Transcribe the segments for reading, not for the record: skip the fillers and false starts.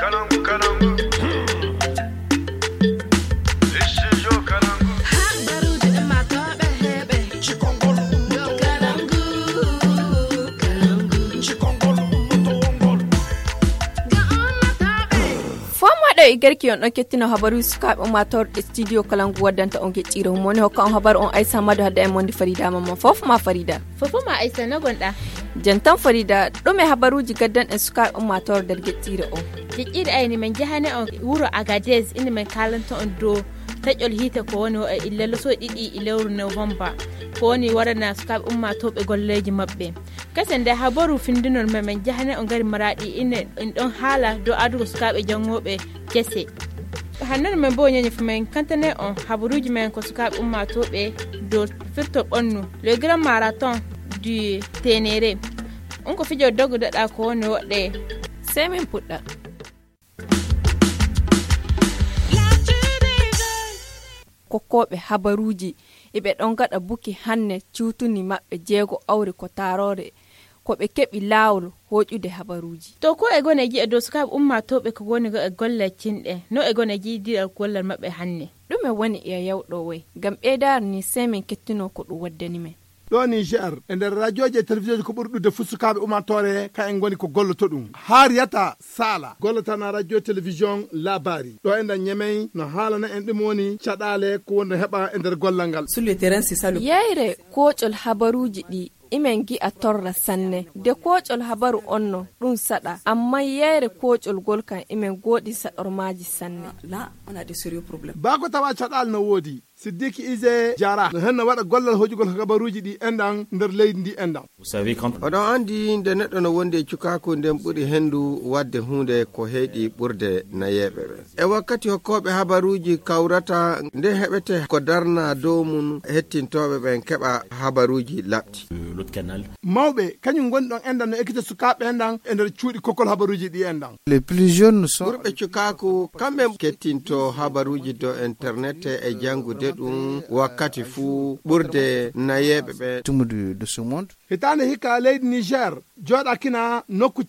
Igarki on kettino habaru sukaɓe mator studio kalangu waddanta on gecciro moni hokka on habar on Aissa Madu hadda en mondi Farida mamma fofma Farida fofma Aissa na gonda jantan Farida ɗume habaruji gaddan en sukaɓe mator der gecciro on gecciro ayni men jahane on wuro Agadez indi men kalanta on do tajol hita ko woni illalo so didi ilawru November ko woni warana sukaɓe ummatoɓe golleji mabbe kasande habaru findinol men jahane on gari maradi in don hala do adugo sukaɓe jangoɓe jesse hannan men bo nyanya fumen kantane on habaruji men ko sukaɓe ummatoɓe do firto onnu le grand marathon du Tenere on ko fijo dogu dada ko woni wodde sai men pudda kokkoɓe habaruji ibe don gada buki hanne ciutuni mabbe jego awri ko tarore ko be kebi lawol hojude habaruji to ko e gone gi e do sukaɓe ummatoɓe ko goni go e gollacinde no e gone gi didal gollal mabbe hanne dume woni e yawdo way gam bedar ni semen kettino ko du waddani men do Niger e nder radioje e télévision ko burdude fu sukaɓe ummatore ka en goni ko golloto dum hariyata sala gollota na radio télévision labari do enda nyemey no halana en dum woni cadale ko wonno heba e nder gollal ngal sur le terrain c'est ça le yeyre koocol habaruji di imen gi a torra sanne de koocol habaru onno ɗum saɗa amma yeyre koocol gol kan imen goɗi saɗormaji sanne là on a des sérieux problèmes bako tawa caɗal no woodi Sidiki Ise Jara no henno waɗa gollal hojugol habaruji ɗi endan nder leydi ndi endan vous savez quand oɗon andi nde neɗɗo no wondi e cukako nden ɓuri hendu wadde hunde ko heeɗi ɓurde nayeɓe ɓe e wakkati hokkoɓe habaruji kawrata nde heɓete ko darna dow mum hettintoɓe ɓen keɓa habaruji labti mawɓe kañum goni ɗon endan no ekkita sukaɓe endan e nder cuuɗi kokkol habaruji ɗi endan les plus jeunes sont ɓurɓe cukako kamɓe kettinto habaruji dow internet e jangude ɗum wakkati fu ɓurde nayeɓe ɓe tumudu de ce monde hitande hikka leydi Niger joɗa kina nokku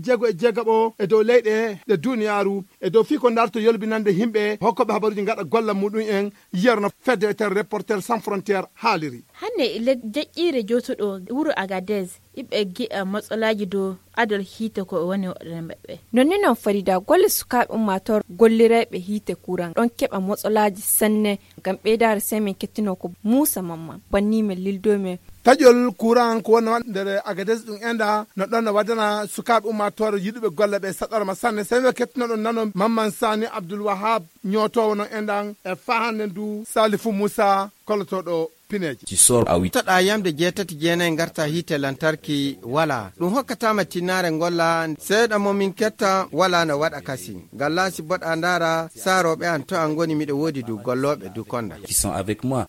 60 e dow leyɗe ɗe duniyaru e dow fi ko darto yolbinande himɓe hokkoɓe habaruji gaɗa golla muɗum en yerno fédérateur reporter sans frontière haaliri hanne ile jaƴƴire jotoɗo wuro Agadez iɓe gi'a matsalaji do adol hite ko woni waɗana maɓɓe nonni non Farida golle sukaɓe ummator gollireɓe hite kuran ɗon keɓa matsalaji sanne gam ɓeydare semin kettino ko Musa Mamman bannimen lildomen tajol courant ko wona nder Agadez ɗum enda no ɗon no waddana sukaɓe ummatore yiɗuɓe golle ɓe saɗorma sanne sewe kettino ɗon nano Mamman Sani Abdoul Wahab ñotowo no endan e fahande ndu Salifou Moussa kollotoɗo pineji tu sors à 8 taɗa yamde 7 garta hite lantarki wala ɗum hokkatama tinnare golla seeɗa momin ketta wala no waɗa kasi gallasi boɗa ndara saroɓe an to an goni miɗo woodi du golloɓe du konda qui sont avec moi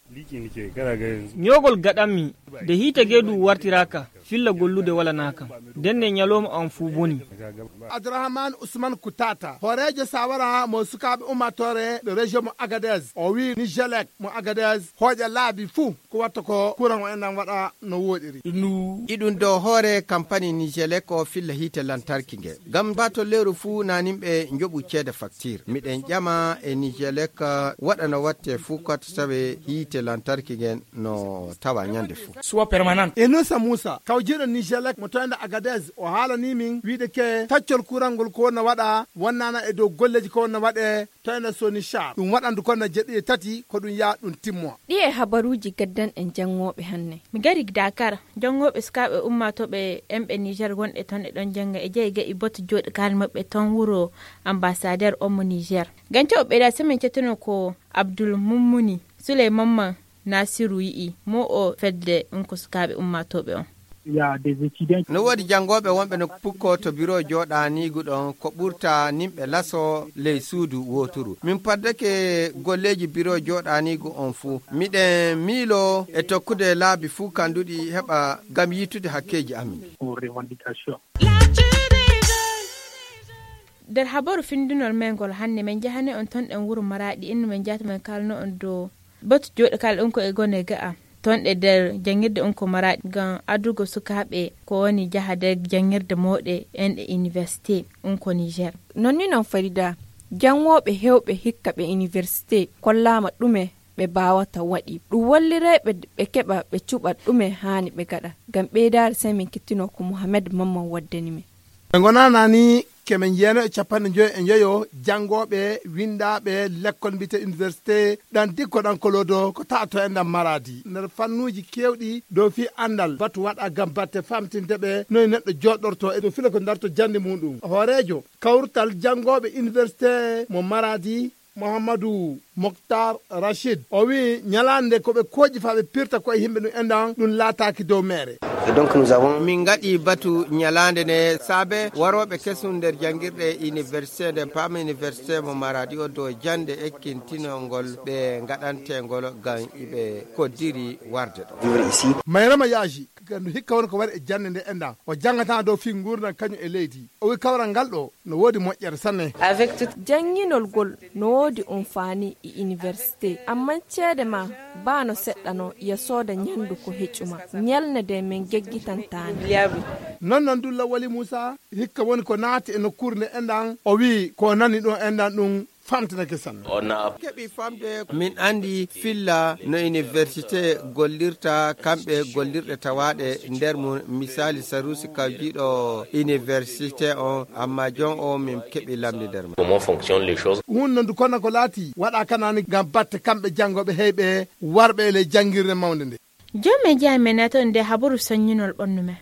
nyogol gaɗanmi de hite geedu wartiraka filla gollude wala naka denne nyaloma an fu boni Abdourahmane Ousmane Koutata horejo sawara mo sukaɓe ummatore de région mo Agadez o wi Nigelec mo Agadez hoƴa laabi fu ko watta ko courant o endan waɗa no woɗiri iɗum dow hoore campagne Nigelec o filla hite lantarki nge gam bato lewru fu nanimɓe joɓu ceede facture miɗen ƴama e Nigelec waɗa no watte fu kot sawe hite lantarki ngen no tawa ñande fu soit permanent e Nusa Moussa kawjiɗo Nigelec mo toyde Agadez o haalani min wiide ke taccol courant ngol ko wonno waɗa wonnana e dow golleji ko wonno waɗe toyne Soni Char ɗum waɗandu konno jeɗɗi e tati ko ɗum yaa ɗum timmo ɗi e habaruji gaddan en jangoɓe hanne mi gari Dakar jangoɓe sukaɓe ummatoɓe emɓe Niger gonɗe ton e ɗon janga e jeyi ga'i boto joɗi kal mabɓe ton wuro ambassadeur omo Niger ganco ɓeɗa semin cettino ko Abdoul Mummuni Souleymane Nasiru yi'i mo o fedde ko sukaɓe ummatoɓe on no woodi jangoɓe wonɓe no pukko to bureau joɗanigu ɗon ko ɓurta nimɓe laso ley suudu woturu min paddake golleji bureau joɗanigu on fuu miɗen miilo e tokkude laabi fuu kanduɗi heɓa gam yitude hakkeji amin nder habaru findinol mengol hanne men jahane on ton ɗen wuro Maradi inno men jata men kalno on do boto joɗi kal ɗon ko e gone ga'a ton ɗe nder jangirde on ko maraɗi ngam adugo sukaɓe ko woni jaha nder jangirde mawɗe enɗe université on ko Niger. Nonni non Farida, jangoɓe hewɓe hikka ɓe université kollama ɗume ɓe bawata waɗi ɗum wallireɓe ɓe keɓa ɓe cuɓa ɗume hani ɓe gaɗa ngam ɓeydare sai min kettino ko Mouhamed Mamman waddani men. ɓe gonanani kemen jeeno e capanɗe joyi e jeeyo jangoɓe windaɓe l'école mbite université ɗan dikko ɗan kolodo ko tato e ndam maradi nder fannuji kewɗi dow fi andal batu waɗa gam batte famtindeɓe noyi neɗɗo joɗɗorto e ɗo fila ko darto jande muɗum hoorejo kawrutal jangoɓe université mo maradi Mouhamadou Mokhtar Rachid o wi ñalande koɓe koƴi fa ɓe pirta koye yimɓe ɗum endan ɗum laataki dow mere. Donc nous avons min gaɗi batu ñalande ne saabe waroɓe kesum nder jangirɗe université nde paama université mo maradi o dow jande ekkintinolngol ɓe gaɗantengol gam iɓe koddiri warde ɗo mayrama yaaji gandu hikka woni ko waɗi e jande nde endan o jangata dow fi gurdam kañum e leydi o wi kawral ngal ɗo no woodi moƴƴere sanne janginol gol no woodi umfani e université amma ceede ma bano seɗɗano ya sooda ñandu ko heccuma ñalne de min geggitantani non dulla wali Moussa hikka woni ko naati e nokkure nde endan o wi ko nani ɗo endan ɗum famtinake sanne keɓi famde min andi filla no université gollirta kamɓe gollirɗe tawaɗe nder mum misali Sarusi kawjiɗo université on amma jon o min keɓi lamde nder comment fonctionnent les choses hunde ndu kono ko laati waɗa kanani gam batte kamɓe jangoɓe heyɓe warɓe le jangirde mawde nde jomme jeya men nato nde habaru soññinol ɓonnu men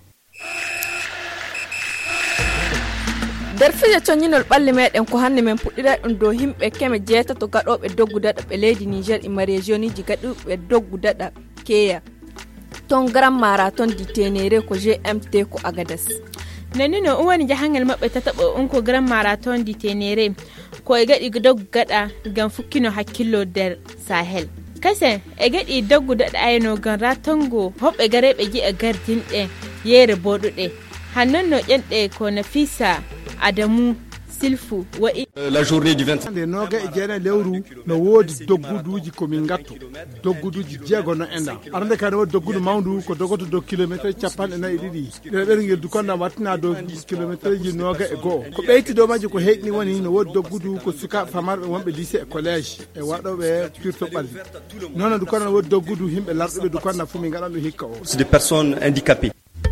nder fije coññinol ɓalli meɗen ko hande men puɗɗira ɗum dow himɓe keme jeetato gaɗoɓe doggu daɗa ɓe leydi Niger ima région ji gaɗuɓe doggu daɗa keya ton grand marathon di Ténéré ko GMT ko Agadez. nani no woni jahangel mabɓe tataɓo on ko grand marathon di Ténéré ko e gaɗi doggu gaɗa gam fukkino hakkillo nder Sahel kase e gaɗi doggu daɗa ayno gam ratongo hoɓɓe gareɓe ji e gardinɗe yeere boɗuɗe hannon no ƴenɗe ko Nafisa Adamu Silfu wa'i la journée du 25 nde noga e jeena lewru no woodi dogguduji komin gatto dogguduji jeego no endan arande kane wodi doggudu mawndu ko dogoto dow kilométre capanɗe nayyi ɗiɗi ɗe ɓerguel du kondam wattina dow kilométre ji noga e goho ko ɓeyti dow majji ko heyɗini woni no woodi doggudu ko sukaɓe famarɓe wonɓe lycée e collége e waɗoɓe pirto ɓalli noon du kondam woodi doggudu himɓe larɗuɓe du kondam fu min gaɗan ɗum hikka o c'est des personnes handicapées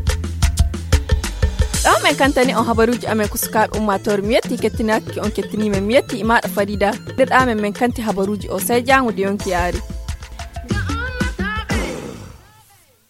ɗo men kantani on habaruji amen ko sukaɓe ummatore mi yetti kettinaki on kettinima mi yetti imaɗa Farida ɗirɗamen men kanti habaruji o sai jangude yonki yaari.